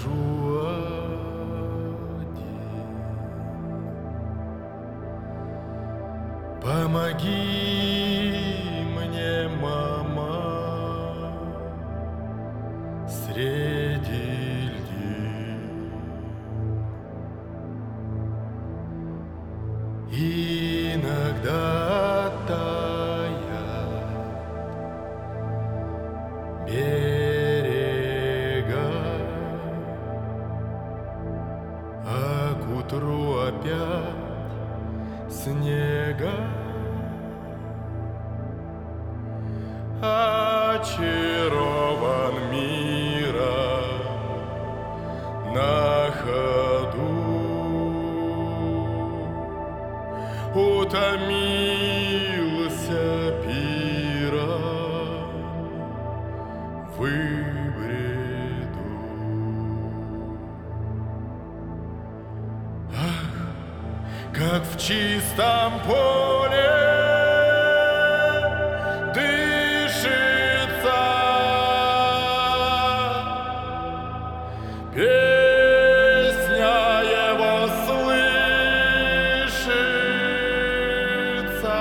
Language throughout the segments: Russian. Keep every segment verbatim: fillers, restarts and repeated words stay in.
хожу один. Помоги мне, мама, среди льдин. Иногда таят берега, а к утру опять снега. Очарован миром на ходу, утомился пиром в бреду. Ах, как в чистом поле дышится, песня его слышится.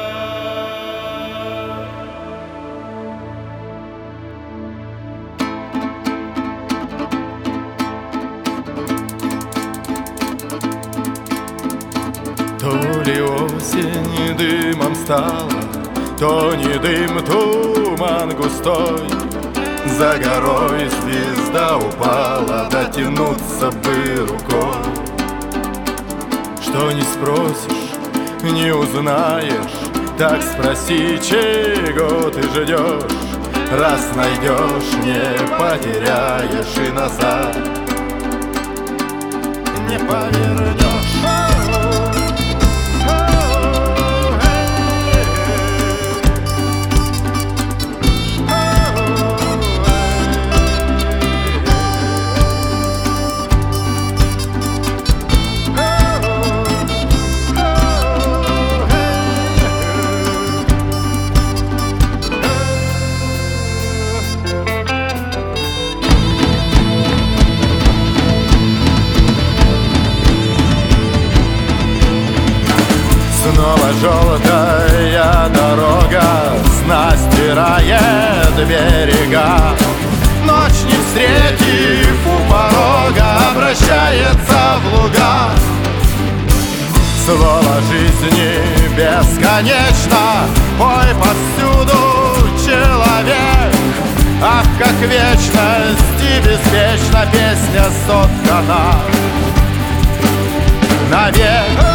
То ли осень дымом стала, то не дым, туман густой. За горой звезда упала, дотянуться бы рукой. Что не спросишь, не узнаешь, так спроси, чего ты ждешь. Раз найдешь, не потеряешь и назад не повернешь. Снова желтая дорога снасть стирает берега. Ночь, не встретив у порога, обращается в луга. Слово жизни бесконечно, ой, повсюду человек. Ах, как вечность и беспечна песня соткана навек.